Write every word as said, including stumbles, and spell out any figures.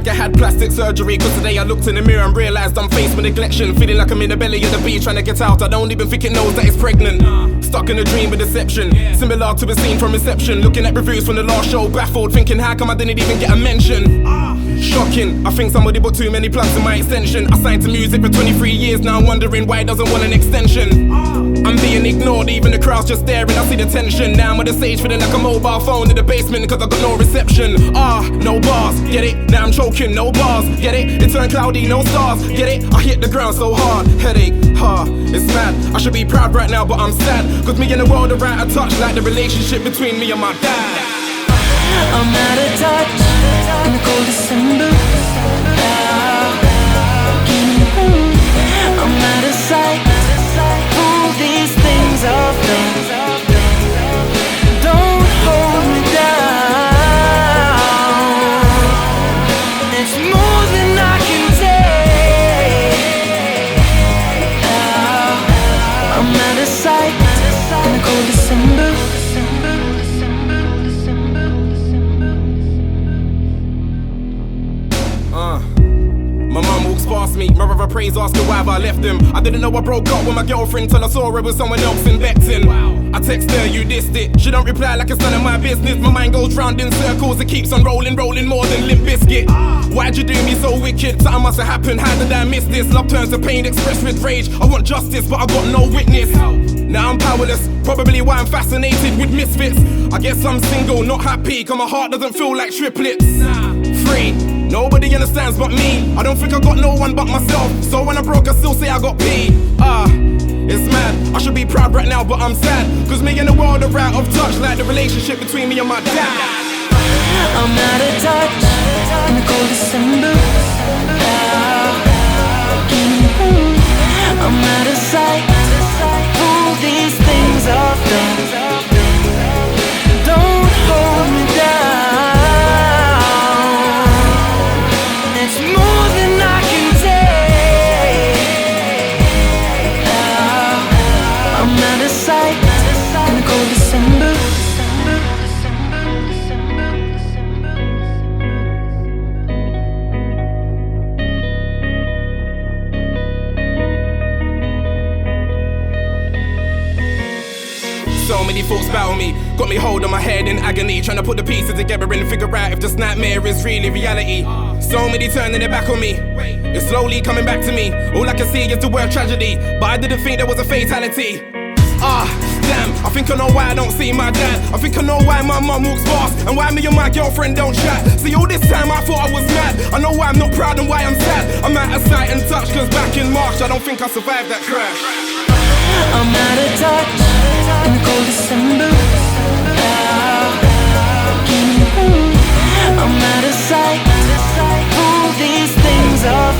like I had plastic surgery. Cause today I looked in the mirror and realized I'm faced with neglection. Feeling like I'm in the belly of the beast trying to get out. I don't even think it knows that it's pregnant. Stuck in a dream with deception, similar to a scene from Inception. Looking at reviews from the last show, baffled, thinking how come I didn't even get a mention. Shocking, I think somebody put too many plugs in my extension. I signed to music for twenty-three years now, I'm wondering why it doesn't want an extension. I'm being ignored, even the crowd's just staring, I see the tension. Now I'm on the stage feeling like a mobile phone in the basement cause I got no reception. Ah, no bars, get it? Now I'm choking, no bars, get it? It turned cloudy, no stars, get it? I hit the ground so hard, headache, ha, it's mad. I should be proud right now but I'm sad, cause me and the world are out of touch, like the relationship between me and my dad. I'm out of touch in the cold December. I'm out of sight. All these things are fake. Don't hold me down. It's more than I can take. I'm out of sight in the cold December. My mum walks past me, my brother prays, asking why have I left him. I didn't know I broke up with my girlfriend till I saw her with someone else in Beckton. I text her, you dissed it. She don't reply like it's none of my business. My mind goes round in circles, it keeps on rolling, rolling more than Limp Bizkit. Why'd you do me so wicked? Something must have happened, how did I miss this? Love turns to pain, expressed with rage. I want justice, but I got no witness. Now I'm powerless, probably why I'm fascinated with misfits. I guess I'm single, not happy, cause my heart doesn't feel like triplets. Free. Nobody understands but me. I don't think I got no one but myself. So when I broke I still say I got P. Ah, it's mad. I should be proud right now but I'm sad, cause me and the world are out of touch, like the relationship between me and my dad. I'm out of touch in the cold December. I'm out of sight. All these things are fake. Don't hold me down. It's more than I can take. I'm out of sight in the cold December. So many thoughts battle me, got me hold on my head in agony, trying to put the pieces together and figure out if this nightmare is really reality. So many turning their back on me, it's slowly coming back to me. All I can see is the word tragedy, but I didn't think there was a fatality. Ah, damn, I think I know why I don't see my dad. I think I know why my mum walks past, and why me and my girlfriend don't chat. See, all this time I thought I was mad. I know why I'm not proud and why I'm sad. I'm out of sight and touch, cause back in March I don't think I survived that crash. I'm out of touch in the cold December. I'm out of sight. All these things are